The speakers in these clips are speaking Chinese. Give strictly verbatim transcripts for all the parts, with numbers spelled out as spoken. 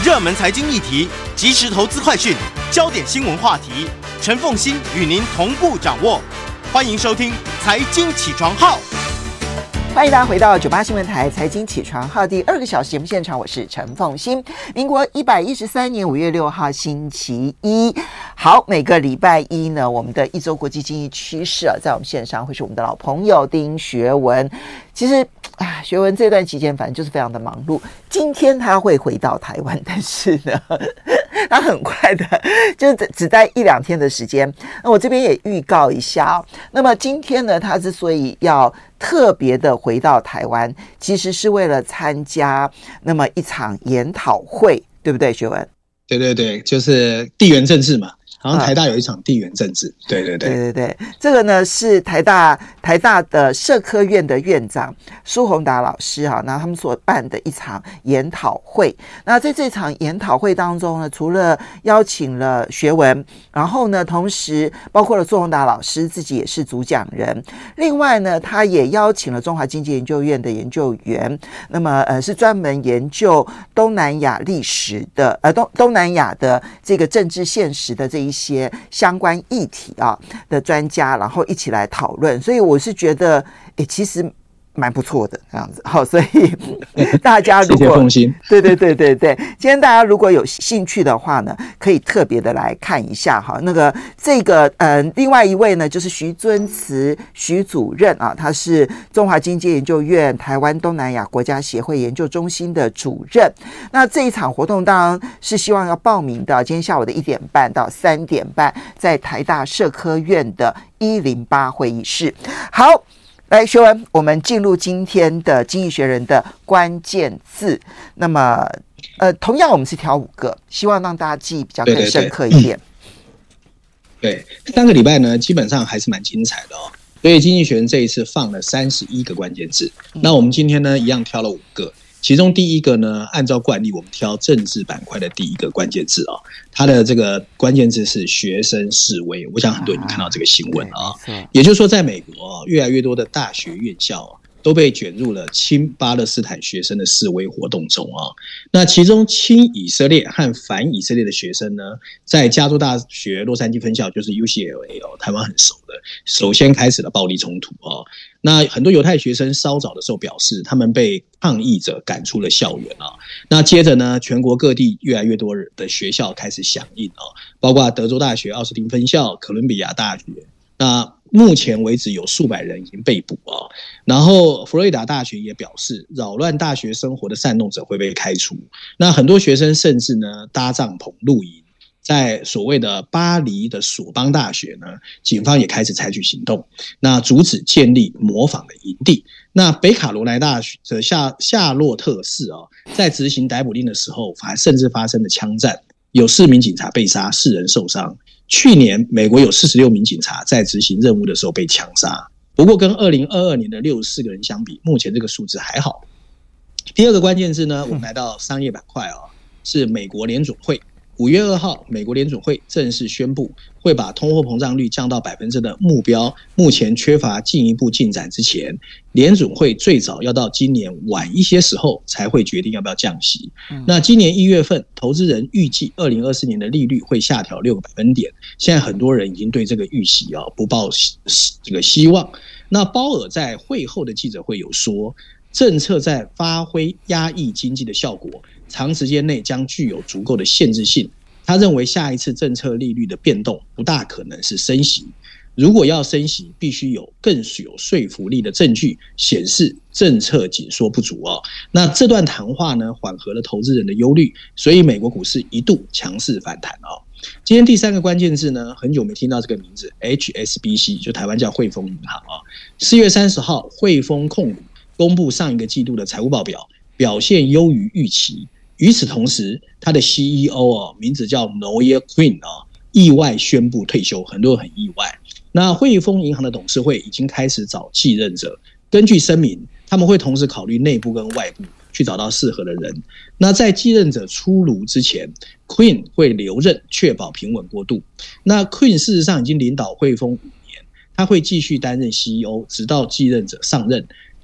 热门财经议题、即时投资快讯、焦点新闻话题，陈凤馨与您同步掌握。欢迎收听《财经起床号》。 欢迎大家回到九八新闻台财经起床号第二个小时节目现场，我是陈凤馨。民国一百一十三年五月六号星期一，好，每个礼拜一呢，我们的一周国际经济趋势啊，在我们线上会是我们的老朋友丁学文。其实啊，学文这段期间反正就是非常的忙碌。今天他会回到台湾，但是呢，他很快的就只只待一两天的时间。那我这边也预告一下、哦，那么今天呢，他之所以要特别的回到台湾，其实是为了参加那么一场研讨会，对不对，学文？ 对对对，就是地缘政治嘛。好像台大有一场地缘政治，嗯、对对对对对对，这个呢是台大台大的社科院的院长苏宏达老师哈，那他们所办的一场研讨会。那在这场研讨会当中呢，除了邀请了学文，然后呢，同时包括了苏宏达老师自己也是主讲人，另外呢，他也邀请了中华经济研究院的研究员，那么呃是专门研究东南亚历史的呃东东南亚的这个政治现实的这一些相关议题啊的专家，然后一起来讨论，所以我是觉得，诶，其实蛮不错的这样子。好，所以大家如果谢谢凤馨， 对对对对对，今天大家如果有兴趣的话呢，可以特别的来看一下哈。那个这个呃，另外一位呢就是徐尊慈徐主任啊，他是中华经济研究院台湾东南亚国家协会研究中心的主任。那这一场活动当然是希望要报名的，今天下午的一点半到三点半，在台大社科院的一零八会议室。好。来，学文，我们进入今天的经济学人的关键字。那么，呃，同样我们是挑五个，希望让大家记忆比较更深刻一点。 对, 对, 对, 对，三个礼拜呢，基本上还是蛮精彩的哦。所以经济学人这一次放了三十一个关键字，嗯、那我们今天呢，一样挑了五个。其中第一个呢，按照惯例，我们挑政治板块的第一个关键字啊、哦，它的这个关键字是学生示威。我想很多人看到这个新闻啊，也就是说，在美国越来越多的大学院校都被卷入了亲巴勒斯坦学生的示威活动中啊。那其中亲以色列和反以色列的学生呢，在加州大学洛杉矶分校，就是 U C L A 哦，台湾很熟的，首先开始了暴力冲突啊。那很多犹太学生稍早的时候表示，他们被抗议者赶出了校园啊。那接着呢，全国各地越来越多的学校开始响应啊，包括德州大学奥斯汀分校、哥伦比亚大学。那目前为止有数百人已经被捕啊。然后佛罗里达大学也表示，扰乱大学生活的煽动者会被开除。那很多学生甚至呢搭帐篷露营。在所谓的巴黎的索邦大学呢，警方也开始采取行动，那阻止建立模仿的营地。那北卡罗来大学的夏夏洛特市啊，在执行逮捕令的时候，甚至发生了枪战，有四名警察被杀，四人受伤。去年美国有四十六名警察在执行任务的时候被枪杀，不过跟二零二二年的六十四个人相比，目前这个数字还好。第二个关键字呢，我们来到商业板块啊，是美国联准会。五月二号，美国联准会正式宣布，会把通货膨胀率降到百分之的目标。目前缺乏进一步进展之前，联准会最早要到今年晚一些时候才会决定要不要降息。嗯、那今年一月份，投资人预计二零二四年的利率会下调六个百分点。现在很多人已经对这个预期啊不抱这个希望。那鲍尔在会后的记者会有说，政策在发挥压抑经济的效果。长时间内将具有足够的限制性。他认为下一次政策利率的变动不大可能是升息。如果要升息，必须有更有说服力的证据显示政策紧缩不足哦。那这段谈话呢，缓和了投资人的忧虑，所以美国股市一度强势反弹哦。今天第三个关键字呢，很久没听到这个名字 H S B C， 就台湾叫汇丰银行啊。四月三十号，汇丰控股公布上一个季度的财务报表，表现优于预期。与此同时，他的 C E O 哦，名字叫 Noel Quinn 啊，意外宣布退休，很多人很意外。那汇丰银行的董事会已经开始找继任者，根据声明，他们会同时考虑内部跟外部去找到适合的人。那在继任者出炉之前 ，Quinn 会留任，确保平稳过渡。那 Quinn 事实上已经领导汇丰五年，他会继续担任 C E O， 直到继任者上任。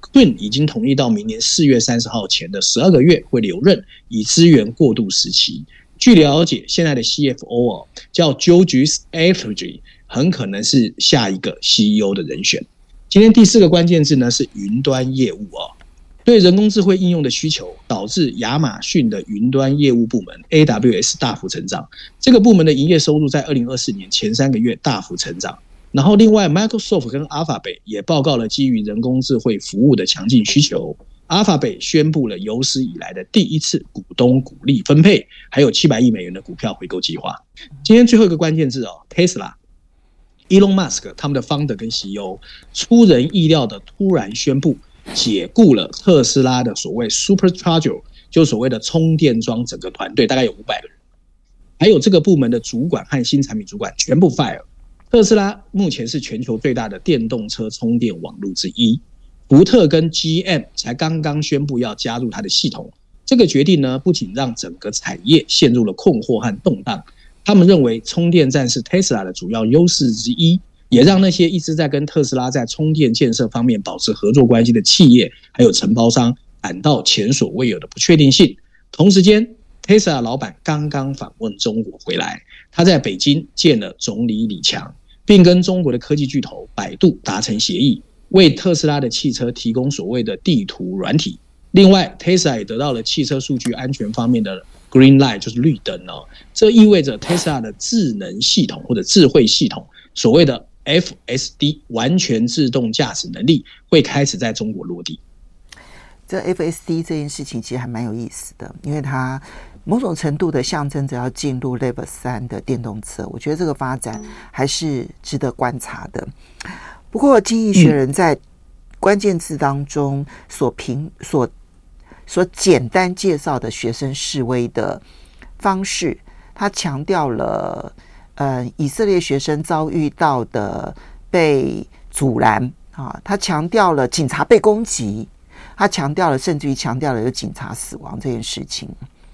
Quinn 已经同意到明年四月三十号前的十二个月会留任，以支援过渡时期。据了解，现在的 C F O 哦，叫 Georges Eleftheriou， 很可能是下一个 C E O 的人选。今天第四个关键字呢是云端业务哦。对人工智慧应用的需求，导致亚马逊的云端业务部门 A W S 大幅成长。这个部门的营业收入在二零二四年前三个月大幅成长。然后另外 Microsoft 跟 Alphabet 也报告了基于人工智慧服务的强劲需求。Alphabet 宣布了有史以来的第一次股东股利分配，还有七百亿美元的股票回购计划。今天最后一个关键字哦 ，Tesla。Elon Musk 他们的 founder 跟 C E O 出人意料的突然宣布解雇了特斯拉的所谓 Supercharger， 就所谓的充电桩整个团队大概有五百个人，还有这个部门的主管和新产品主管全部 fire。特斯拉目前是全球最大的电动车充电网络之一，福特跟 G M 才刚刚宣布要加入它的系统。这个决定呢，不仅让整个产业陷入了困惑和动荡，他们认为充电站是 Tesla 的主要优势之一，也让那些一直在跟特斯拉在充电建设方面保持合作关系的企业还有承包商感到前所未有的不确定性。同时间 Tesla 老板刚刚访问中国回来，他在北京见了总理李强，并跟中国的科技巨头百度达成协议，为特斯拉的汽车提供所谓的地图软体。另外 Tesla 也得到了汽车数据安全方面的 Green Light， 就是绿灯哦。这意味着 Tesla 的智能系统或者智慧系统，所谓的 F S D 完全自动驾驶能力会开始在中国落地。 这 F S D 这件事情其实还蛮有意思的，因为它某种程度的象征着要进入 Level 三的电动车，我觉得这个发展还是值得观察的。不过经济学人在关键字当中所评所所简单介绍的学生示威的方式，他强调了呃以色列学生遭遇到的被阻拦啊，他强调了警察被攻击，他强调了甚至于强调了有警察死亡这件事情。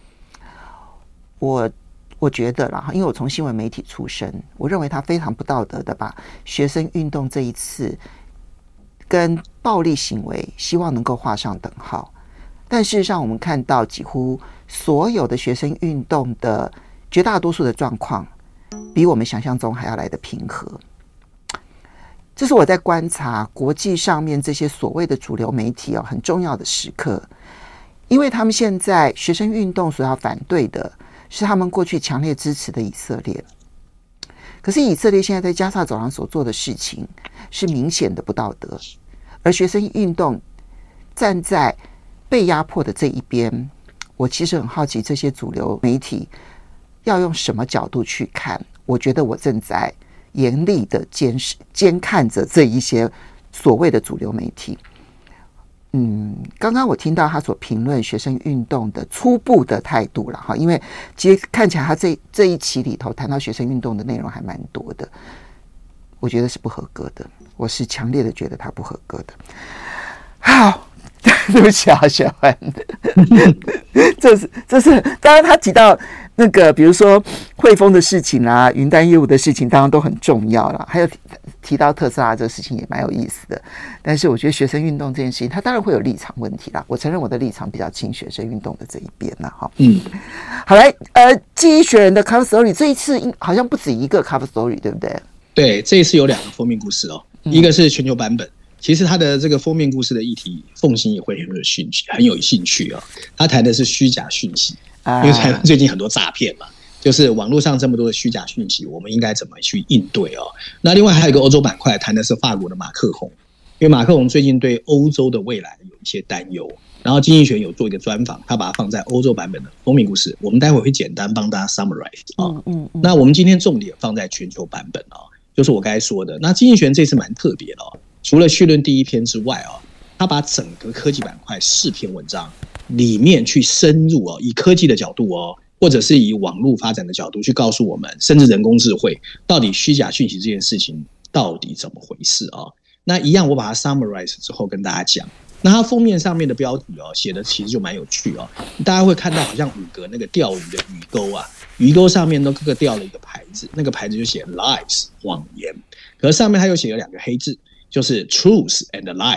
我我觉得啦，因为我从新闻媒体出身，我认为他非常不道德的把学生运动这一次跟暴力行为希望能够画上等号。但事实上我们看到几乎所有的学生运动的绝大多数的状况比我们想象中还要来得平和。这是我在观察国际上面这些所谓的主流媒体、哦、很重要的时刻，因为他们现在学生运动所要反对的是他们过去强烈支持的以色列，可是以色列现在在加萨走廊所做的事情是明显的不道德，而学生运动站在被压迫的这一边，我其实很好奇这些主流媒体要用什么角度去看。我觉得我正在严厉的监视监看着这一些所谓的主流媒体。嗯，刚刚我听到他所评论学生运动的初步的态度了哈，因为其实看起来他这这一期里头谈到学生运动的内容还蛮多的，我觉得是不合格的，我是强烈的觉得他不合格的。好，对不起啊，小安，这是这是当然他提到那个比如说汇丰的事情啊，云端业务的事情当然都很重要啦，还有提提到特斯拉这个事情也蛮有意思的。但是我觉得学生运动这件事情他当然会有立场问题啦，我承认我的立场比较倾学生运动的这一边啦哈。嗯，好来呃记忆学人的 cover story 这一次好像不止一个 cover story 对不对？ 对，这一次有两个封面故事哦，嗯、一个是全球版本。其实他的这个封面故事的议题，凤馨也会很有兴趣，很有兴趣哦。他谈的是虚假讯息，因为台湾最近很多诈骗嘛，就是网络上这么多的虚假讯息，我们应该怎么去应对哦？那另外还有一个欧洲板块，谈的是法国的马克宏，因为马克宏最近对欧洲的未来有一些担忧，然后经济学有做一个专访，他把它放在欧洲版本的封面故事，我们待会会简单帮大家 summarize 哦。嗯嗯嗯。那我们今天重点放在全球版本哦，就是我刚才说的。那经济学这次蛮特别的哦。除了序论第一篇之外哦，他把整个科技板块四篇文章里面去深入哦，以科技的角度哦，或者是以网络发展的角度去告诉我们，甚至人工智慧到底虚假讯息这件事情到底怎么回事哦。那一样我把它 summarize 之后跟大家讲。那它封面上面的标题哦，写的其实就蛮有趣哦，大家会看到好像五个那个钓鱼的鱼钩啊，鱼钩上面都各个吊了一个牌子，那个牌子就写 lies 谎言，可是上面它又写了两个黑字。就是 truth and lies，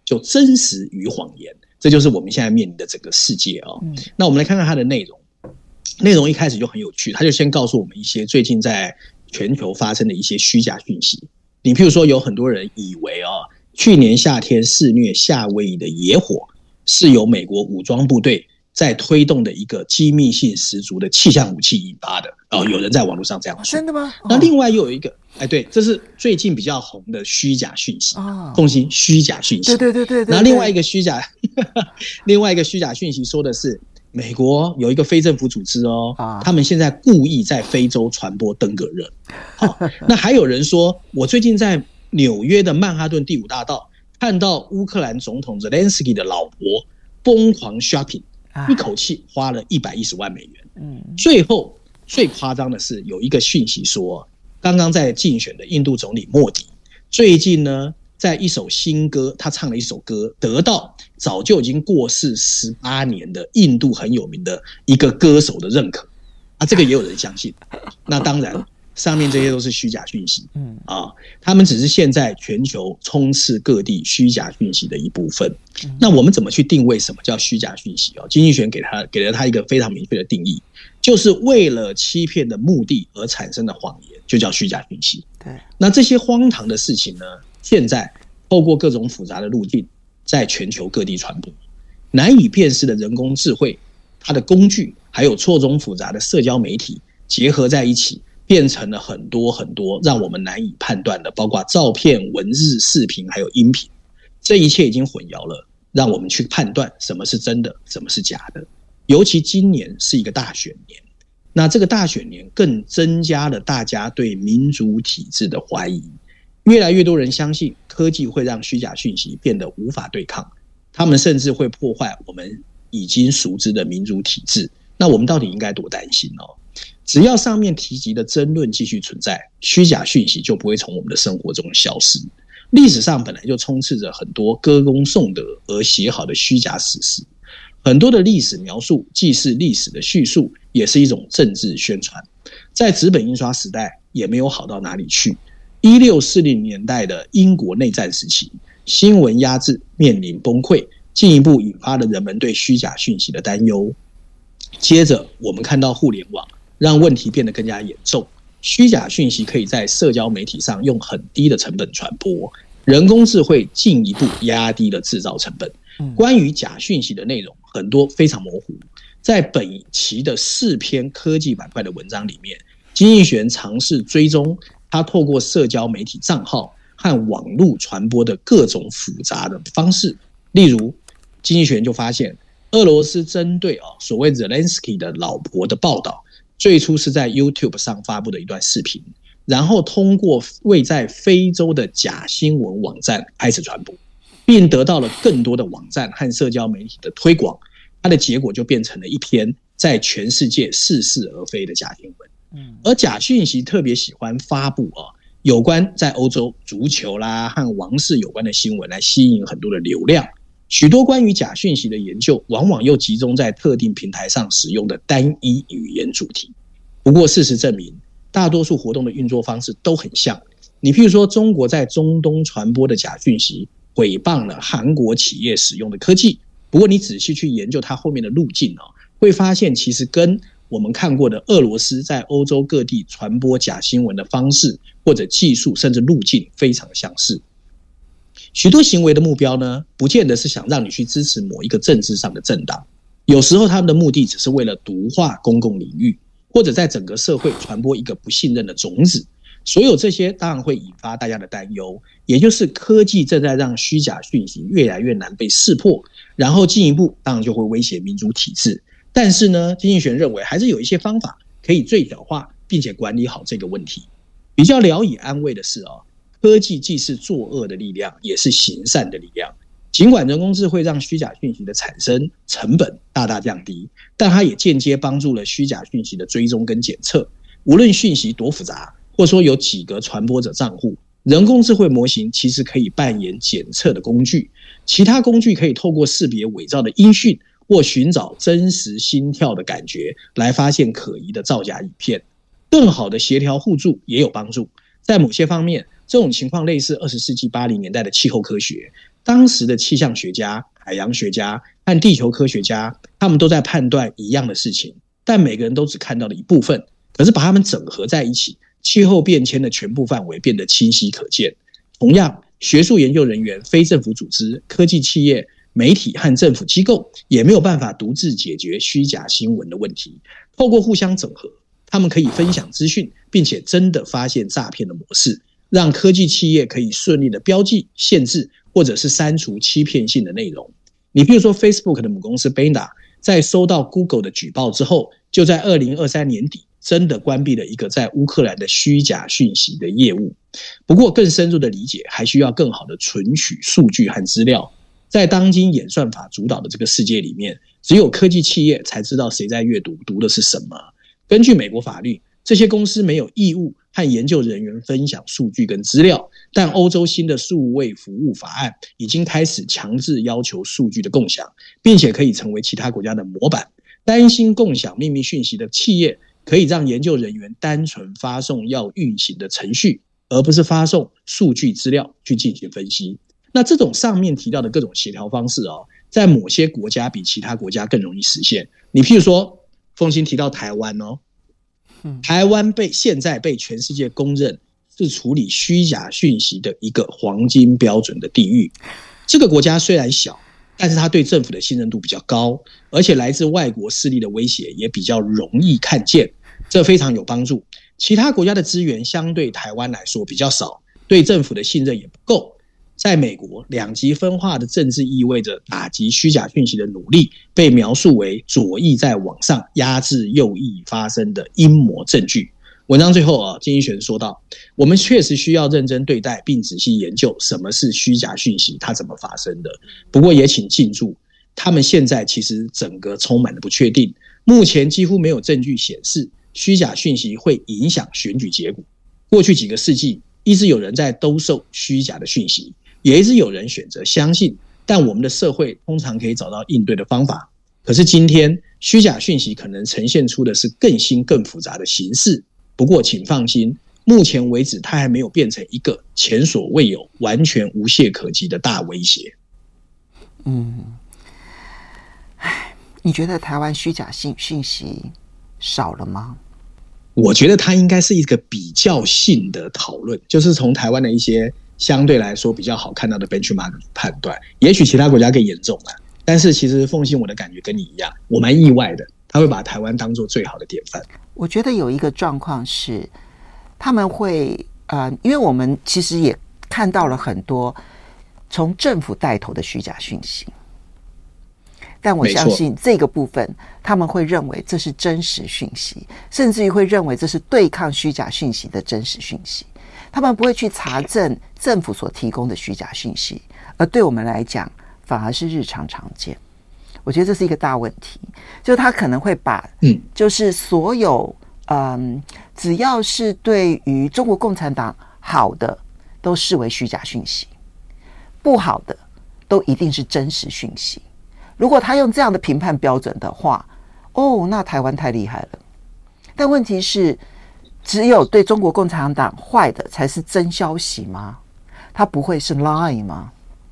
就真实与谎言，这就是我们现在面临的整个世界啊、哦嗯。那我们来看看它的内容，内容一开始就很有趣，它就先告诉我们一些最近在全球发生的一些虚假讯息。你譬如说，有很多人以为啊、哦，去年夏天肆虐夏威夷的野火是由美国武装部队在推动的一个机密性十足的气象武器引发的哦，有人在网络上这样说。 真的吗？ 那另外又有一个，哎，对，这是最近比较红的虚假讯息啊，奉行虚假讯息。 对对对对对。 然后另外一个虚假，另外一个虚假讯息说的是，美国有一个非政府组织哦，啊、他们现在故意在非洲传播登革热。好，那还有人说，我最近在纽约的曼哈顿第五大道看到乌克兰总统 Zelensky 的老婆疯狂 shopping。一口气花了一百一十万美元。嗯，最后最夸张的是，有一个讯息说，刚刚在竞选的印度总理莫迪，最近呢，在一首新歌，他唱了一首歌，得到早就已经过世十八年的印度很有名的一个歌手的认可。啊，这个也有人相信。那当然，上面这些都是虚假讯息。嗯啊，他们只是现在全球充斥各地虚假讯息的一部分。那我们怎么去定位什么叫虚假讯息？哦，经济学给他给了他一个非常明确的定义，就是为了欺骗的目的而产生的谎言，就叫虚假讯息。对，那这些荒唐的事情呢，现在透过各种复杂的路径，在全球各地传播，难以辨识的人工智慧，它的工具，还有错综复杂的社交媒体结合在一起。变成了很多很多让我们难以判断的，包括照片、文字、视频还有音频，这一切已经混淆了，让我们去判断什么是真的，什么是假的。尤其今年是一个大选年，那这个大选年更增加了大家对民主体制的怀疑，越来越多人相信科技会让虚假讯息变得无法对抗，他们甚至会破坏我们已经熟知的民主体制。那我们到底应该多担心哦？只要上面提及的争论继续存在，虚假讯息就不会从我们的生活中消失。历史上本来就充斥着很多歌功颂德而写好的虚假史实，很多的历史描述既是历史的叙述，也是一种政治宣传。在纸本印刷时代也没有好到哪里去。一六四零年代的英国内战时期，新闻压制面临崩溃，进一步引发了人们对虚假讯息的担忧。接着我们看到互联网让问题变得更加严重，虚假讯息可以在社交媒体上用很低的成本传播，人工智慧进一步压低了制造成本。关于假讯息的内容很多非常模糊，在本期的四篇科技板块的文章里面，经济学人尝试追踪他透过社交媒体账号和网络传播的各种复杂的方式。例如，经济学人就发现，俄罗斯针对、哦、所谓 Zelensky 的老婆的报道，最初是在 YouTube 上发布的一段视频，然后通过位在非洲的假新闻网站开始传播，并得到了更多的网站和社交媒体的推广，它的结果就变成了一篇在全世界似是而非的假新闻。而假讯息特别喜欢发布、啊、有关在欧洲足球啦和王室有关的新闻，来吸引很多的流量。许多关于假讯息的研究往往又集中在特定平台上使用的单一语言主题。不过事实证明，大多数活动的运作方式都很像。你譬如说，中国在中东传播的假讯息毁谤了韩国企业使用的科技，不过你仔细去研究它后面的路径、哦、会发现其实跟我们看过的俄罗斯在欧洲各地传播假新闻的方式或者技术甚至路径非常相似。许多行为的目标呢，不见得是想让你去支持某一个政治上的政党，有时候他们的目的只是为了毒化公共领域，或者在整个社会传播一个不信任的种子。所有这些当然会引发大家的担忧，也就是科技正在让虚假讯息越来越难被识破，然后进一步当然就会威胁民主体制。但是呢，经济学人认为还是有一些方法可以最小化并且管理好这个问题。比较聊以安慰的是、哦、科技既是作恶的力量，也是行善的力量。尽管人工智慧让虚假讯息的产生成本大大降低，但它也间接帮助了虚假讯息的追踪跟检测。无论讯息多复杂，或说有几个传播者账户，人工智慧模型其实可以扮演检测的工具。其他工具可以透过识别伪造的音讯或寻找真实心跳的感觉来发现可疑的造假影片。更好的协调互助也有帮助，在某些方面这种情况类似二十世纪八零年代的气候科学，当时的气象学家、海洋学家和地球科学家，他们都在判断一样的事情，但每个人都只看到了一部分，可是把它们整合在一起，气候变迁的全部范围变得清晰可见。同样，学术研究人员、非政府组织、科技企业、媒体和政府机构也没有办法独自解决虚假新闻的问题。透过互相整合，他们可以分享资讯，并且真的发现诈骗的模式，让科技企业可以顺利的标记、限制或者是删除欺骗性的内容。你比如说 Facebook 的母公司 Benda 在收到 Google 的举报之后，就在二零二三年底真的关闭了一个在乌克兰的虚假讯息的业务。不过更深入的理解还需要更好的存取数据和资料。在当今演算法主导的这个世界里面，只有科技企业才知道谁在阅读，读的是什么。根据美国法律，这些公司没有义务和研究人员分享数据跟资料，但欧洲新的数位服务法案已经开始强制要求数据的共享，并且可以成为其他国家的模板。担心共享秘密讯息的企业可以让研究人员单纯发送要运行的程序，而不是发送数据资料去进行分析。那这种上面提到的各种协调方式哦，在某些国家比其他国家更容易实现。你譬如说，凤馨提到台湾哦，台湾被现在被全世界公认是处理虚假讯息的一个黄金标准的地域。这个国家虽然小，但是它对政府的信任度比较高，而且来自外国势力的威胁也比较容易看见，这非常有帮助。其他国家的资源相对台湾来说比较少，对政府的信任也不够。在美国，两极分化的政治意味着打击虚假讯息的努力被描述为左翼在网上压制右翼发生的阴谋证据。文章最后啊，金一璇说到，我们确实需要认真对待并仔细研究什么是虚假讯息，它怎么发生的。不过也请记住，他们现在其实整个充满了不确定，目前几乎没有证据显示虚假讯息会影响选举结果。过去几个世纪，一直有人在兜售虚假的讯息，也一直有人选择相信，但我们的社会通常可以找到应对的方法。可是今天，虚假讯息可能呈现出的是更新更复杂的形式。不过请放心，目前为止它还没有变成一个前所未有、完全无懈可击的大威胁。 嗯，唉，你觉得台湾虚假讯讯息少了吗？ 我觉得它应该是一个比较性的讨论，就是从台湾的一些相对来说比较好看到的 benchmark 判断，也许其他国家更严重了。但是其实凤馨，我的感觉跟你一样，我蛮意外的，他会把台湾当作最好的典范。 我觉得有一个状况是，他们会呃，因为我们其实也看到了很多从政府带头的虚假讯息，但我相信这个部分他们会认为这是真实讯息，甚至于会认为这是对抗虚假讯息的真实讯息。他们不会去查证政府所提供的虚假讯息，而对我们来讲反而是日常常见。我觉得这是一个大问题，就他可能会把嗯，就是所有嗯，只要是对于中国共产党好的都视为虚假讯息，不好的都一定是真实讯息。如果他用这样的评判标准的话，哦，那台湾太厉害了。但问题是，只有对中国共产党坏的才是真消息吗？它不会是 lie 吗？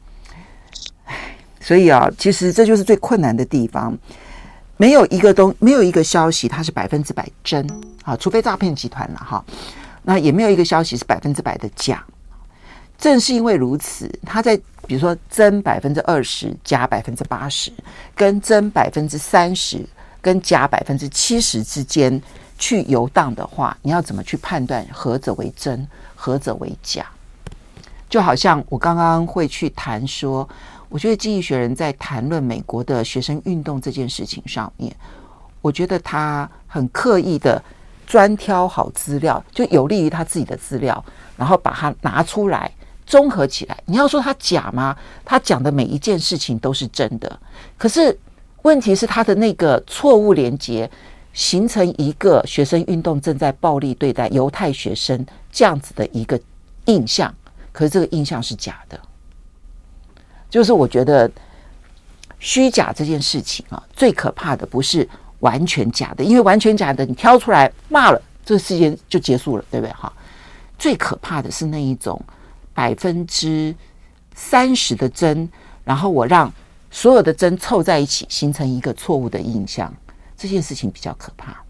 所以啊，其实这就是最困难的地方。没有一个东，没有一个消息它是百分之百真啊，除非诈骗集团了哈。那也没有一个消息是百分之百的假。正是因为如此，它在比如说真百分之二十，假百分之八十，跟真百分之三十，跟假百分之七十之间去游荡的话，你要怎么去判断何者为真，何者为假？就好像我刚刚会去谈说，我觉得经济学人在谈论美国的学生运动这件事情上面，我觉得他很刻意的专挑好资料，就有利于他自己的资料，然后把它拿出来综合起来。你要说他假吗？他讲的每一件事情都是真的，可是问题是他的那个错误连结形成一个学生运动正在暴力对待犹太学生这样子的一个印象，可是这个印象是假的。就是我觉得虚假这件事情啊，最可怕的不是完全假的，因为完全假的你挑出来骂了，这个事件就结束了，对不对哈？ 最可怕的是那一种百分之三十的真，然后我让所有的真凑在一起，形成一个错误的印象，这件事情比较可怕。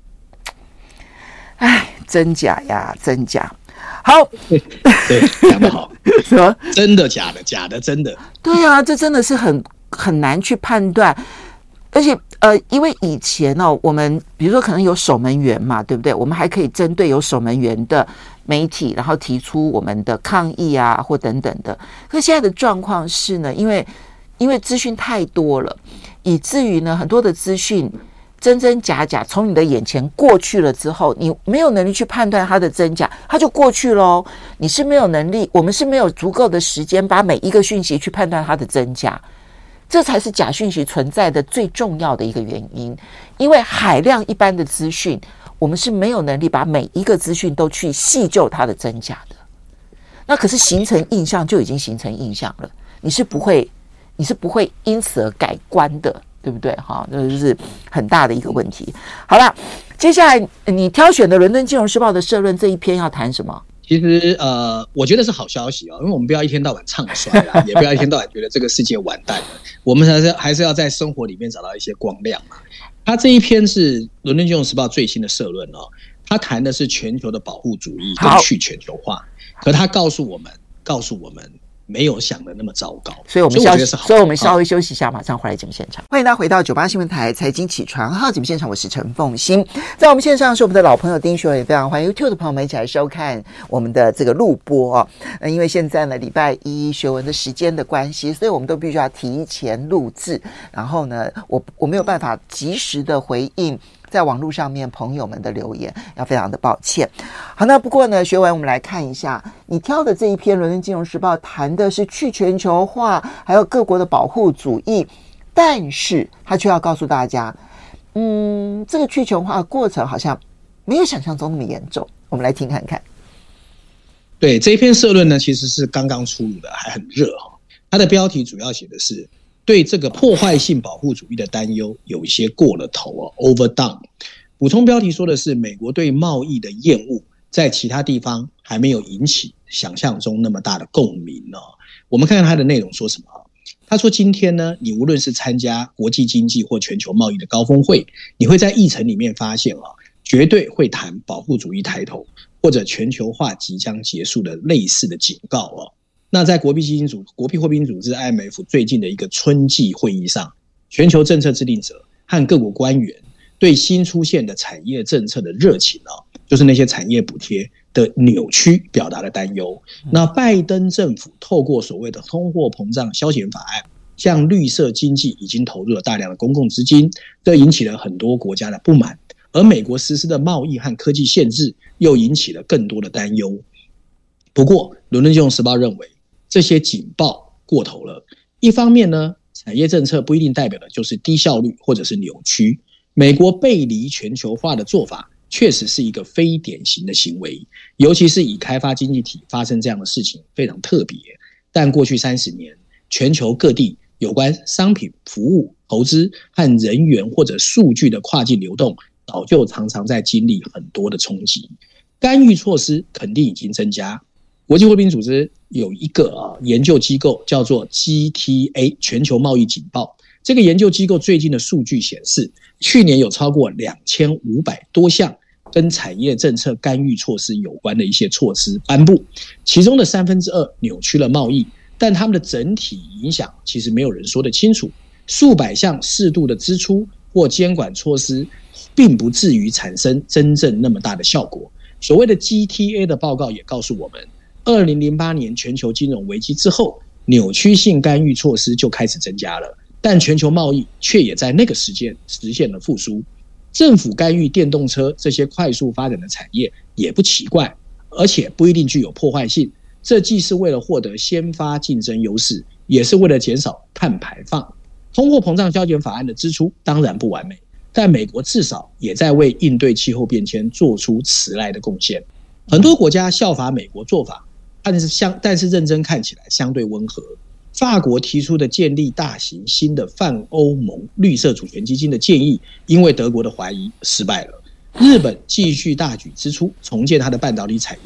哎，真假呀，真假。好， 对，讲得好。 什么？ 真的假的？假的真的？ 对啊，这真的是很很难去判断。而且呃，因为以前呢、哦，我们比如说可能有守门员嘛，对不对？我们还可以针对有守门员的媒体，然后提出我们的抗议啊，或等等的。可是现在的状况是呢，因为因为资讯太多了，以至于呢，很多的资讯真真假假从你的眼前过去了之后，你没有能力去判断它的真假，它就过去咯。你是没有能力，我们是没有足够的时间把每一个讯息去判断它的真假。这才是假讯息存在的最重要的一个原因，因为海量一般的资讯，我们是没有能力把每一个资讯都去细究它的真假的。那可是形成印象就已经形成印象了，你是不会，你是不会因此而改观的，对不对？哈，这就是很大的一个问题。好了，接下来你挑选的《伦敦金融时报》的社论这一篇要谈什么？ 其实呃，我觉得是好消息哦，因为我们不要一天到晚唱衰啦，也不要一天到晚觉得这个世界完蛋了，我们还是还是要在生活里面找到一些光亮嘛。他这一篇是《伦敦金融时报》最新的社论哦，他谈的是全球的保护主义跟去全球化，可他告诉我们，告诉我们没有想的那么糟糕， 所以我们稍所以我们稍微哦休息一下，马上回来节目现场。欢迎大家回到九八新闻台财经起床号节目现场，我是陈凤馨。在我们线上是我们的老朋友丁学文，也非常欢迎 YouTube 的朋友们一起来收看我们的这个录播哦。那因为现在呢礼拜一学文的时间的关系，所以我们都必须要提前录制，然后呢，我我没有办法及时的回应在网络上面朋友们的留言，要非常的抱歉。好，那不过呢，学完我们来看一下你挑的这一篇《伦敦金融时报》，谈的是去全球化，还有各国的保护主义，但是他却要告诉大家，嗯，这个去全球化的过程好像没有想象中那么严重。我们来听看看。 对，这一篇社论呢，其实是刚刚出炉的，还很热哈。它的标题主要写的是对这个破坏性保护主义的担忧有一些过了头哦 overdone。 补充标题说的是美国对贸易的厌恶在其他地方还没有引起想象中那么大的共鸣哦。我们看看它的内容说什么。他说今天呢，你无论是参加国际经济或全球贸易的高峰会，你会在议程里面发现啊，绝对会谈保护主义抬头或者全球化即将结束的类似的警告哦。那在国际基金组国际货币组织 I M F 最近的一个春季会议上，全球政策制定者和各国官员对新出现的产业政策的热情啊，就是那些产业补贴的扭曲表达了担忧。那拜登政府透过所谓的通货膨胀消减法案，向绿色经济已经投入了大量的公共资金，这引起了很多国家的不满。而美国实施的贸易和科技限制又引起了更多的担忧。不过，伦敦金融时报认为这些警报过头了。一方面呢，产业政策不一定代表的就是低效率或者是扭曲。美国背离全球化的做法确实是一个非典型的行为，尤其是以开发经济体发生这样的事情非常特别。但过去三十年，全球各地有关商品、服务、投资和人员或者数据的跨境流动，早就常常在经历很多的冲击。干预措施肯定已经增加。国际货币组织有一个、啊、研究机构叫做 G T A 全球贸易警报。这个研究机构最近的数据显示，去年有超过两千五百多项跟产业政策干预措施有关的一些措施颁布，其中的三分之二扭曲了贸易，但他们的整体影响其实没有人说得清楚。数百项适度的支出或监管措施并不至于产生真正那么大的效果。所谓的 G T A 的报告也告诉我们，二零零八年全球金融危机之后，扭曲性干预措施就开始增加了，但全球贸易却也在那个时间实现了复苏。政府干预电动车这些快速发展的产业也不奇怪，而且不一定具有破坏性。这既是为了获得先发竞争优势，也是为了减少碳排放。通货膨胀消减法案的支出当然不完美，但美国至少也在为应对气候变迁做出迟来的贡献。很多国家效法美国做法，但是相但是认真看起来相对温和。法国提出的建立大型新的泛欧盟绿色主权基金的建议，因为德国的怀疑失败了。日本继续大举支出重建它的半导体产业，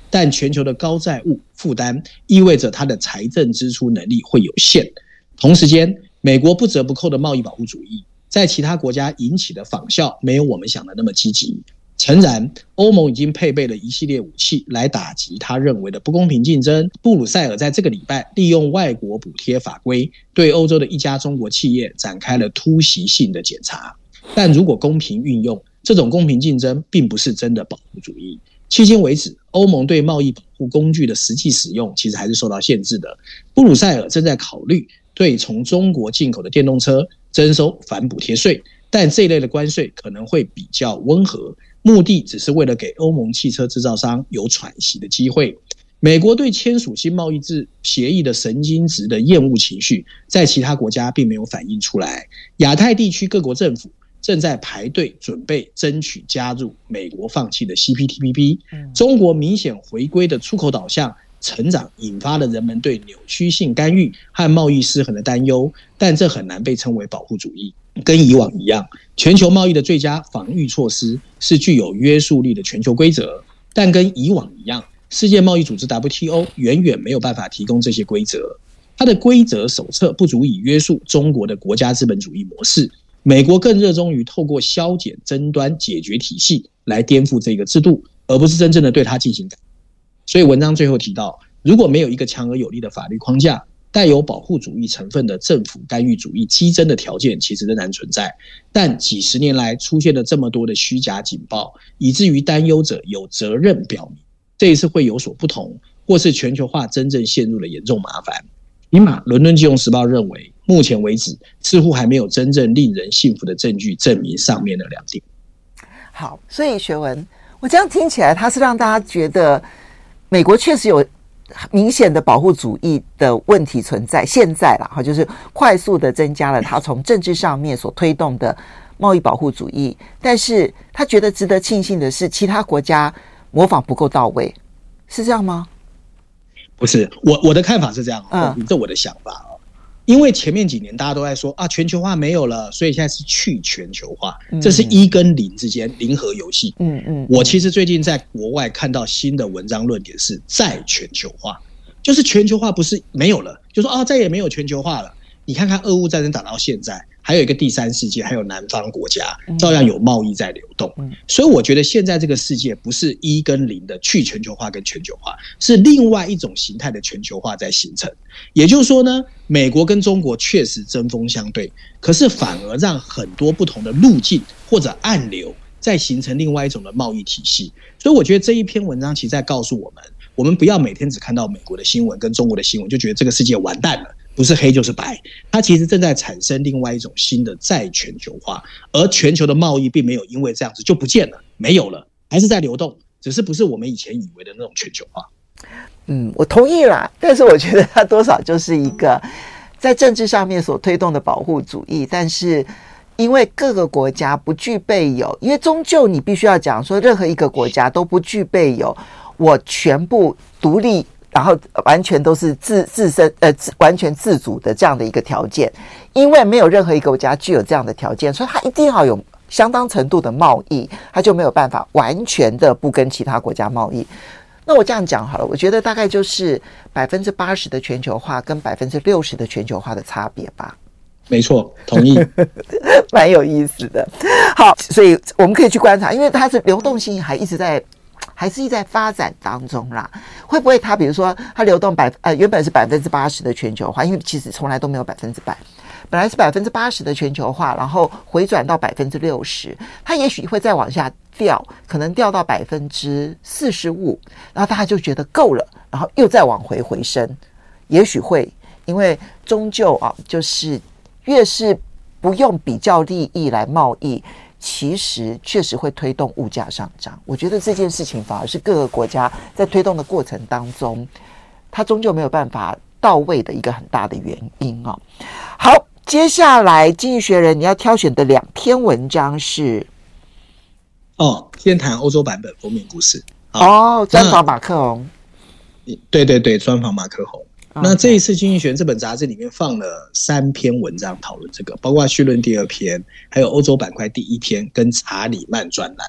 但全球的高债务负担意味着它的财政支出能力会有限。同时间，美国不折不扣的贸易保护主义在其他国家引起的仿效没有我们想的那么积极。诚然，欧盟已经配备了一系列武器来打击他认为的不公平竞争。布鲁塞尔在这个礼拜利用外国补贴法规对欧洲的一家中国企业展开了突袭性的检查。但如果公平运用，这种公平竞争并不是真的保护主义。迄今为止，欧盟对贸易保护工具的实际使用其实还是受到限制的。布鲁塞尔正在考虑对从中国进口的电动车征收反补贴税，但这一类的关税可能会比较温和，目的只是为了给欧盟汽车制造商有喘息的机会。美国对签署新贸易协议的神经质的厌恶情绪，在其他国家并没有反映出来。亚太地区各国政府正在排队准备争取加入美国放弃的 C P T P P。中国明显回归的出口导向成长引发了人们对扭曲性干预和贸易失衡的担忧，但这很难被称为保护主义。跟以往一样，全球贸易的最佳防御措施是具有约束力的全球规则，但跟以往一样，世界贸易组织 W T O 远远没有办法提供这些规则。它的规则手册不足以约束中国的国家资本主义模式，美国更热衷于透过削减争端解决体系来颠覆这个制度，而不是真正的对它进行改革。所以文章最后提到，如果没有一个强而有力的法律框架，带有保护主义成分的政府干预主义激增的条件其实仍然存在。但几十年来出现了这么多的虚假警报，以至于担忧者有责任表明这一次会有所不同，或是全球化真正陷入了严重麻烦。起码伦敦金融时报认为，目前为止似乎还没有真正令人信服的证据证明上面的两点。 好，所以学文，我这样听起来，它是让大家觉得美国确实有明显的保护主义的问题存在，现在啦，就是快速的增加了他从政治上面所推动的贸易保护主义，但是他觉得值得庆幸的是，其他国家模仿不够到位，是这样吗？ 不是，我我的看法是这样， 嗯， 这我的想法哦。因为前面几年大家都在说啊，全球化没有了，所以现在是去全球化，这是一跟零之间零和游戏。嗯嗯，我其实最近在国外看到新的文章论点是再全球化，就是全球化不是没有了，就说啊再也没有全球化了。你看看俄乌战争打到现在，还有一个第三世界，还有南方国家，照样有贸易在流动。所以我觉得现在这个世界不是一跟零的去全球化跟全球化，是另外一种形态的全球化在形成。也就是说呢，美国跟中国确实针锋相对，可是反而让很多不同的路径或者暗流再形成另外一种的贸易体系。所以我觉得这一篇文章其实在告诉我们，我们不要每天只看到美国的新闻跟中国的新闻就觉得这个世界完蛋了，不是黑就是白，它其实正在产生另外一种新的再全球化，而全球的贸易并没有因为这样子就不见了，没有了，还是在流动，只是不是我们以前以为的那种全球化。 嗯，我同意啦，但是我觉得它多少就是一个在政治上面所推动的保护主义，但是因为各个国家不具备有，因为终究你必须要讲说，任何一个国家都不具备有我全部独立，然后完全都是自自身呃自完全自主的这样的一个条件，因为没有任何一个国家具有这样的条件，所以它一定要有相当程度的贸易，它就没有办法完全的不跟其他国家贸易。那我这样讲好了，我觉得大概就是百分之八十的全球化跟百分之六十的全球化的差别吧。 没错，同意， 蛮有意思的。好，所以我们可以去观察，因为它是流动性还一直在。还是在发展当中啦，会不会它比如说它流动百呃原本是百分之八十的全球化，因为其实从来都没有百分之百，本来是百分之八十的全球化，然后回转到百分之六十，它也许会再往下掉，可能掉到百分之四十五，然后大家就觉得够了，然后又再往回回升，也许会，因为终究啊，就是越是不用比较利益来贸易。其实确实会推动物价上涨，我觉得这件事情反而是各个国家在推动的过程当中，它终究没有办法到位的一个很大的原因哦。好，接下来《经济学人》你要挑选的两篇文章是哦，先谈欧洲版本封面故事哦，专访马克宏， 对对对，专访马克宏。那这一次《经济学人》这本杂志里面放了三篇文章讨论这个，包括绪论第二篇，还有欧洲板块第一篇跟查理曼专栏。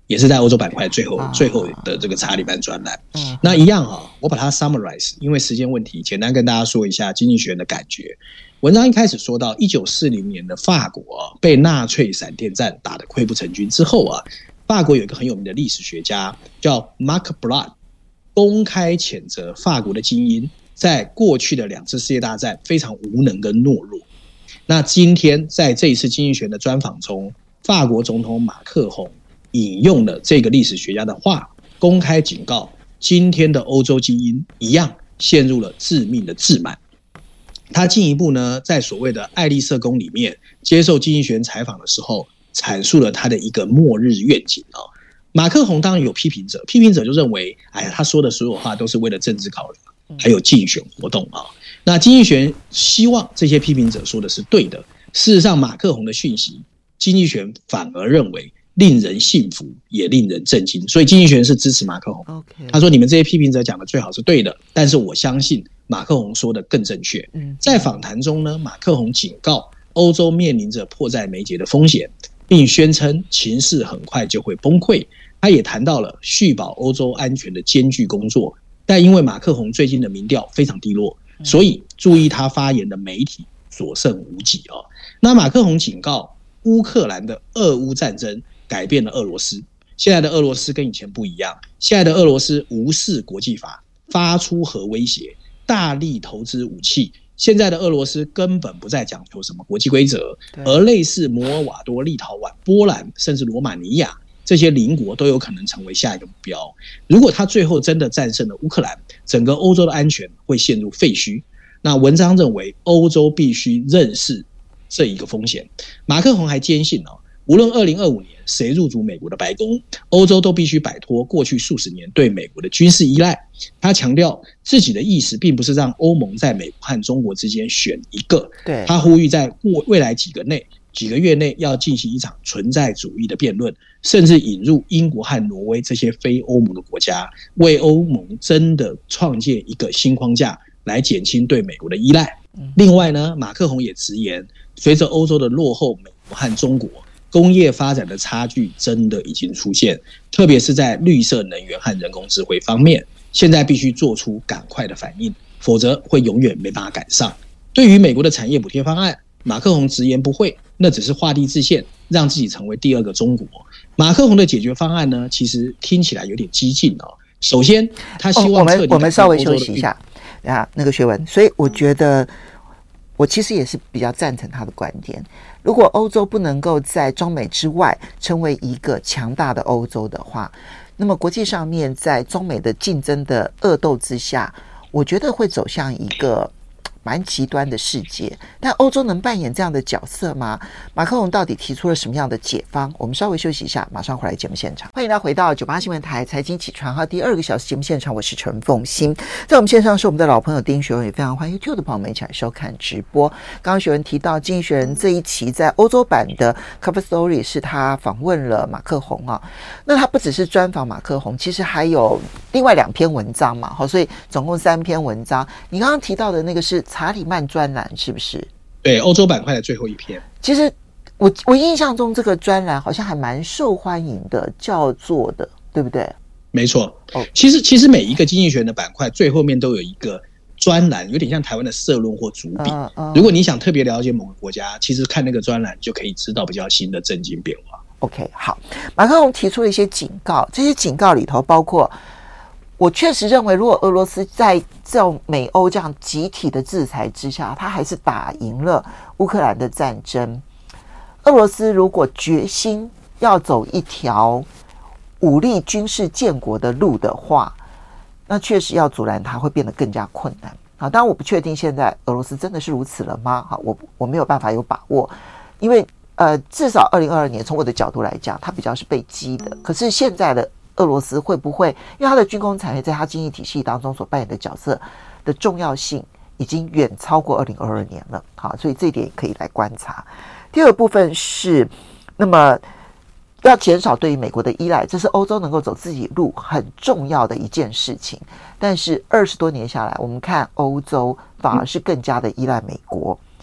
也是在欧洲板块最后、啊、最后的这个查理曼专栏。嗯，那一样啊，我把它 summarize， 因为时间问题，简单跟大家说一下经济学人的感觉。文章一开始说到一九四零年的法国、啊、被纳粹闪电战打得溃不成军之后啊，法国有一个很有名的历史学家叫 Marc Bloch， 公开谴责法国的精英在过去的两次世界大战非常无能跟懦弱。那今天在这一次经济学人的专访中，法国总统马克宏引用了这个历史学家的话，公开警告今天的欧洲精英一样陷入了致命的自满。他进一步呢，在所谓的爱丽舍宫里面接受经济学人采访的时候，阐述了他的一个末日愿景啊。马克宏当然有批评者，批评者就认为，哎呀，他说的所有话都是为了政治考量，还有竞选活动啊。那经济学人希望这些批评者说的是对的，事实上，马克宏的讯息，经济学人反而认为令人信服，也令人震惊。所以经济学人是支持马克宏。Okay. 他说：“你们这些批评者讲的最好是对的，但是我相信马克宏说的更正确。”在访谈中呢，马克宏警告欧洲面临着迫在眉睫的风险，并宣称情势很快就会崩溃。他也谈到了续保欧洲安全的艰巨工作，但因为马克宏最近的民调非常低落，所以注意他发言的媒体所剩无几啊。那马克宏警告，乌克兰的俄乌战争改变了俄罗斯，现在的俄罗斯跟以前不一样，现在的俄罗斯无视国际法，发出核威胁，大力投资武器。现在的俄罗斯根本不再讲求什么国际规则，而类似摩尔瓦多、立陶宛、波兰甚至罗马尼亚这些邻国都有可能成为下一个目标。如果他最后真的战胜了乌克兰，整个欧洲的安全会陷入废墟。那文章认为欧洲必须认识这一个风险。马克宏还坚信、哦、无论二零二五年谁入主美国的白宫，欧洲都必须摆脱过去数十年对美国的军事依赖。他强调自己的意思并不是让欧盟在美国和中国之间选一个，对，他呼吁在未来几个内几个月内要进行一场存在主义的辩论，甚至引入英国和挪威这些非欧盟的国家，为欧盟真的创建一个新框架来减轻对美国的依赖。另外呢，马克宏也直言，随着欧洲的落后美国和中国，工业发展的差距真的已经出现，特别是在绿色能源和人工智慧方面，现在必须做出赶快的反应，否则会永远没办法赶上。对于美国的产业补贴方案，马克宏直言不讳，那只是画地自限，让自己成为第二个中国。马克宏的解决方案呢，其实听起来有点激进哦。首先，他希望彻底、哦、我们我们稍微休息一下啊，那个学文。所以我觉得，我其实也是比较赞成他的观点。如果欧洲不能够在中美之外成为一个强大的欧洲的话，那么国际上面在中美的竞争的恶斗之下，我觉得会走向一个蛮极端的世界。但欧洲能扮演这样的角色吗？马克宏到底提出了什么样的解方？我们稍微休息一下，马上回来节目现场。欢迎大家回到九八新闻台财经起床号第二个小时节目现场，我是陈凤馨。在我们线上是我们的老朋友丁学文，也非常欢迎 YouTube 的朋友们一起来收看直播。刚刚学文提到经济学人这一期在欧洲版的 Cover Story 是他访问了马克宏啊，那他不只是专访马克宏，其实还有另外两篇文章嘛，所以总共三篇文章。你刚刚提到的那个是查理曼专栏是不是？ 对，欧洲板块的最后一篇。 其实我我印象中这个专栏好像还蛮受欢迎的，叫做的，对不对？ 没错。哦，其实其实每一个经济学人的板块最后面都有一个专栏，有点像台湾的社论或主笔。嗯嗯、如果你想特别了解某个国家，其实看那个专栏就可以知道比较新的政经变化。 OK， 好，马克宏提出了一些警告，这些警告里头包括，我确实认为，如果俄罗斯在这种美欧这样集体的制裁之下，他还是打赢了乌克兰的战争。俄罗斯如果决心要走一条武力军事建国的路的话，那确实要阻拦它会变得更加困难。好，当然我不确定现在俄罗斯真的是如此了吗？好，我我没有办法有把握，因为呃，至少二零二二年从我的角度来讲，它比较是被激的。可是现在的俄罗斯会不会，因为它的军工产业在它经济体系当中所扮演的角色的重要性已经远超过二零二二年了，好，所以这一点也可以来观察。第二个部分是，那么要减少对于美国的依赖，这是欧洲能够走自己路很重要的一件事情。但是二十多年下来，我们看欧洲反而是更加的依赖美国。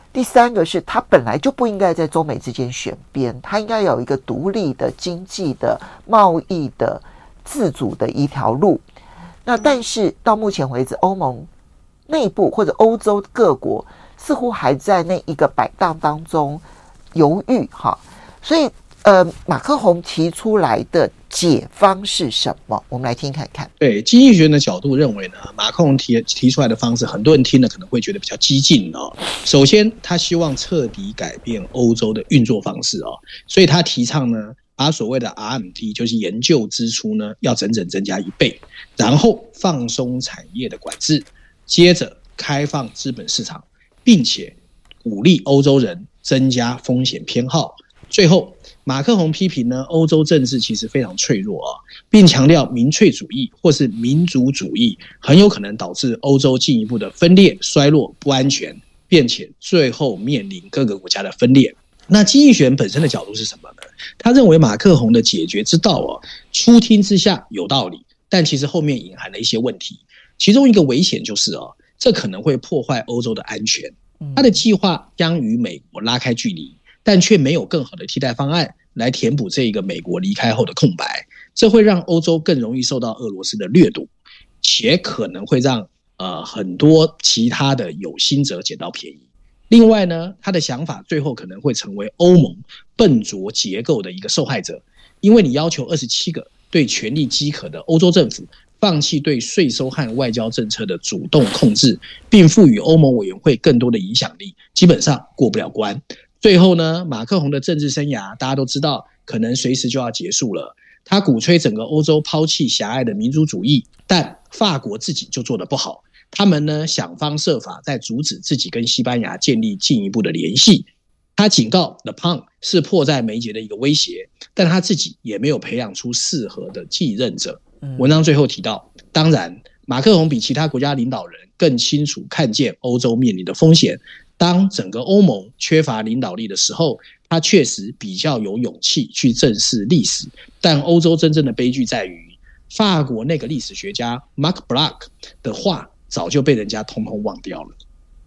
第三个是它本来就不应该在中美之间选边，它应该有一个独立的经济的贸易的自主的一条路。那但是到目前为止，欧盟内部或者欧洲各国似乎还在那一个摆荡当中犹豫哈，所以呃，马克宏提出来的解方是什么？我们来听看看。 对经济学的角度认为呢，马克宏提提出来的方式，很多人听了可能会觉得比较激进哦。首先，他希望彻底改变欧洲的运作方式哦，所以他提倡呢，把所谓的 R and D 就是研究支出呢，要整整增加一倍，然后放松产业的管制，接着开放资本市场，并且鼓励欧洲人增加风险偏好。最后，马克宏批评呢，欧洲政治其实非常脆弱啊，并强调民粹主义或是民族主义很有可能导致欧洲进一步的分裂、衰落、不安全，并且最后面临各个国家的分裂。那经济学本身的角度是什么呢？他认为马克宏的解决之道哦，初听之下有道理，但其实后面隐含了一些问题。其中一个危险就是哦，这可能会破坏欧洲的安全。他的计划将与美国拉开距离，但却没有更好的替代方案来填补这一个美国离开后的空白，这会让欧洲更容易受到俄罗斯的掠夺，且可能会让呃很多其他的有心者捡到便宜。另外呢，他的想法最后可能会成为欧盟笨拙结构的一个受害者，因为你要求二十七个对权力饥渴的欧洲政府放弃对税收和外交政策的主动控制，并赋予欧盟委员会更多的影响力，基本上过不了关。最后呢，马克宏的政治生涯大家都知道，可能随时就要结束了。他鼓吹整个欧洲抛弃狭隘的民族主义，但法国自己就做得不好。他们呢想方设法在阻止自己跟西班牙建立进一步的联系。他警告 Le Pen 是迫在眉睫的一个威胁，但他自己也没有培养出适合的继任者。文章最后提到，当然马克宏比其他国家领导人更清楚看见欧洲面临的风险。当整个欧盟缺乏领导力的时候，他确实比较有勇气去正视历史。但欧洲真正的悲剧在于，法国那个历史学家 Marc Bloch 的话早就被人家统统忘掉了。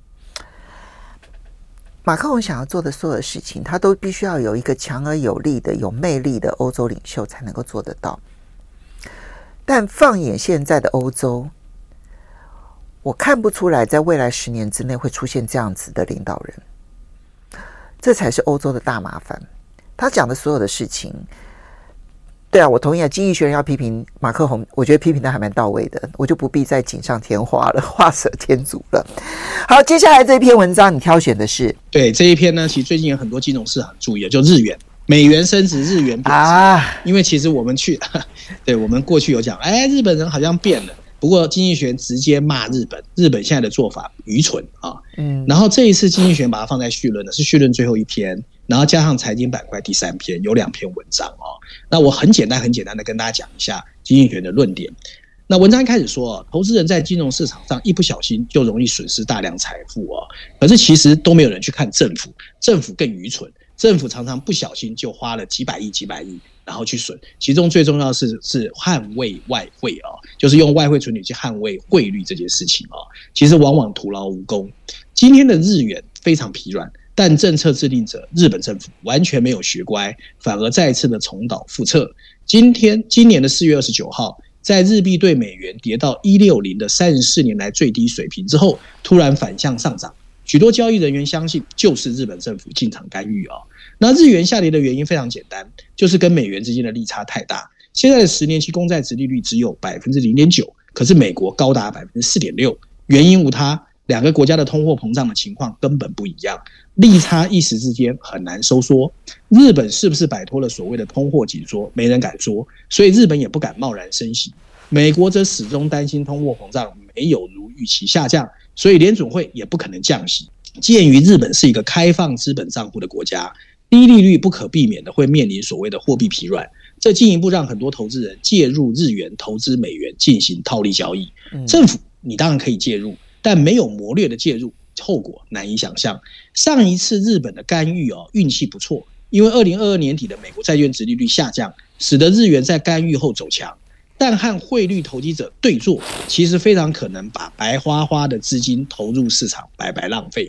马克宏想要做的所有的事情，他都必须要有一个强而有力的、有魅力的欧洲领袖才能够做得到。但放眼现在的欧洲，我看不出来在未来十年之内会出现这样子的领导人，这才是欧洲的大麻烦。他讲的所有的事情，对啊，我同意啊。经济学人要批评马克宏，我觉得批评的还蛮到位的，我就不必再锦上添花了，画蛇添足了。好，接下来这篇文章你挑选的是？ 对，这一篇呢，其实最近有很多金融市场注意，就日元。美元升值，日元贬值啊！因为其实我们去，对我们过去有讲，哎，日本人好像变了。不过经济学直接骂日本，日本现在的做法愚蠢啊。嗯，然后这一次经济学把它放在序论的是序论最后一篇，然后加上财经板块第三篇，有两篇文章哦。那我很简单很简单的跟大家讲一下经济学的论点。那文章一开始说，投资人在金融市场上一不小心就容易损失大量财富哦。可是其实都没有人去看政府，政府更愚蠢。政府常常不小心就花了几百亿、几百亿，然后去损。其中最重要的是是捍卫外汇啊、哦，就是用外汇存底去捍卫汇率这件事情啊、哦，其实往往徒劳无功。今天的日元非常疲软，但政策制定者日本政府完全没有学乖，反而再次的重蹈覆辙。今天今年的四月二十九号，在日币对美元跌到一百六十的三十四年来最低水平之后，突然反向上涨。许多交易人员相信就是日本政府进场干预啊、哦。那日元下跌的原因非常简单，就是跟美元之间的利差太大。现在的十年期公债殖利率只有 百分之零点九， 可是美国高达 百分之四点六， 原因无他，两个国家的通货膨胀的情况根本不一样，利差一时之间很难收缩。日本是不是摆脱了所谓的通货紧缩，没人敢说，所以日本也不敢贸然升息。美国则始终担心通货膨胀没有如预期下降，所以联准会也不可能降息。鉴于日本是一个开放资本账户的国家，低利率不可避免的会面临所谓的货币疲软，这进一步让很多投资人介入日元投资美元进行套利交易。政府你当然可以介入，但没有谋略的介入，后果难以想象。上一次日本的干预哦，运气不错，因为二零二二年底的美国债券殖利率下降，使得日元在干预后走强。但和汇率投机者对坐，其实非常可能把白花花的资金投入市场白白浪费。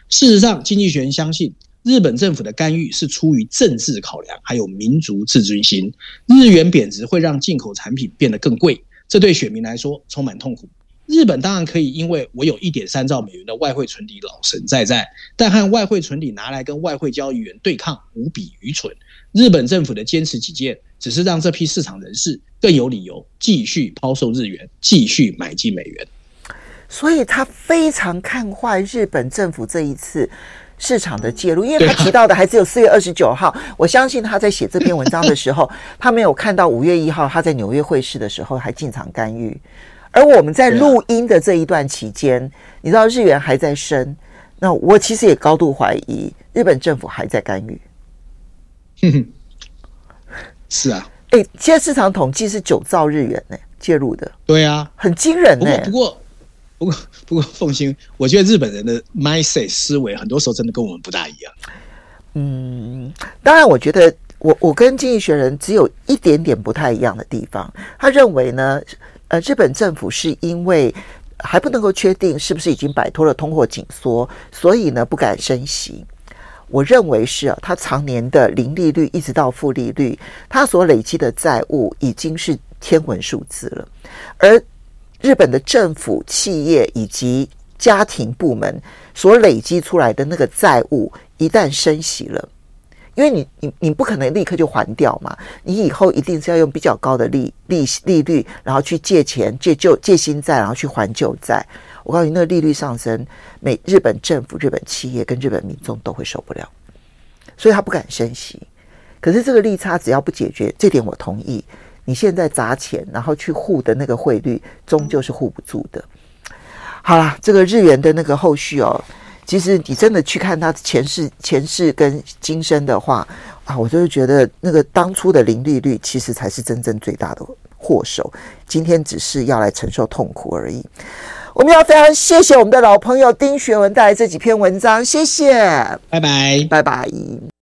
事实上，经济学人相信，日本政府的干预是出于政治考量，还有民族自尊心。日元贬值会让进口产品变得更贵，这对选民来说充满痛苦。日本当然可以因为我有 一点三兆美元的外汇存底老神在在，但和外汇存底拿来跟外汇交易员对抗无比愚蠢。日本政府的坚持己见只是让这批市场人士更有理由继续抛售日元，继续买进美元。 所以他非常看坏日本政府这一次市场的介入，因为他提到的还只有四月二十九号，我相信他在写这篇文章的时候他没有看到五月一号他在纽约会市的时候还进场干预。而我们在录音的这一段期间，你知道日元还在升，那我其实也高度怀疑日本政府还在干预。 哼哼，是啊， 哎、欸，现在市场统计是九兆日元呢、欸、介入的， 对啊， 很惊人呢、欸。 不过不过不过不过，凤馨，我觉得日本人的 mindset 思维很多时候真的跟我们不大一样。 嗯，当然，我觉得我我跟经济学人只有一点点不太一样的地方。他认为呢，呃，日本政府是因为还不能够确定是不是已经摆脱了通货紧缩，所以呢不敢升息。我认为是啊，他常年的零利率一直到负利率，他所累积的债务已经是天文数字了。而日本的政府、企业以及家庭部门所累积出来的那个债务，一旦升息了，因为你你你不可能立刻就还掉嘛，你以后一定是要用比较高的利利利率，然后去借钱、借旧、借新债，然后去还旧债。我告诉你，那个利率上升，美日本政府、日本企业跟日本民众都会受不了，所以他不敢升息。可是这个利差只要不解决，这点我同意。你现在砸钱，然后去护的那个汇率，终究是护不住的。好啦，这个日元的那个后续哦，其实你真的去看它前世、前世跟今生的话啊，我就是觉得那个当初的零利率其实才是真正最大的祸首，今天只是要来承受痛苦而已。我们要非常谢谢我们的老朋友丁学文带来这几篇文章，谢谢， 拜拜， 拜拜。